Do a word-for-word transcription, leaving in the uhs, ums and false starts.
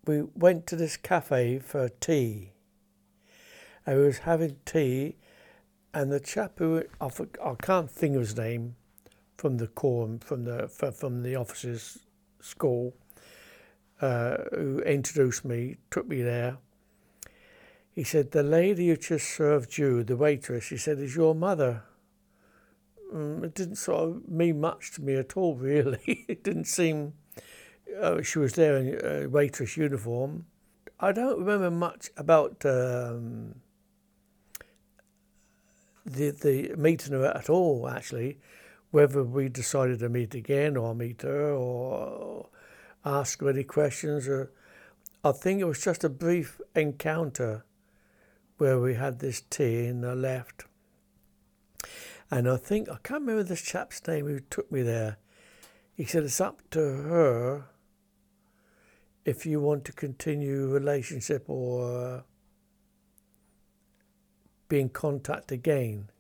we went to this cafe for tea. I was having tea, and the chap who I, I can't think of his name from the corps from the from the officers' school, uh, who introduced me, took me there. He said, "The lady who just served you, the waitress," he said, "is your mother." Um, it didn't sort of mean much to me at all, really. It didn't seem uh, she was there in a waitress uniform. I don't remember much about um, the the meeting her at all, actually. Whether we decided to meet again or meet her or ask her any questions. Or, I think it was just a brief encounter where we had this tea and I left. And I think, I can't remember this chap's name who took me there. He said it's up to her if you want to continue a relationship or uh, be in contact again.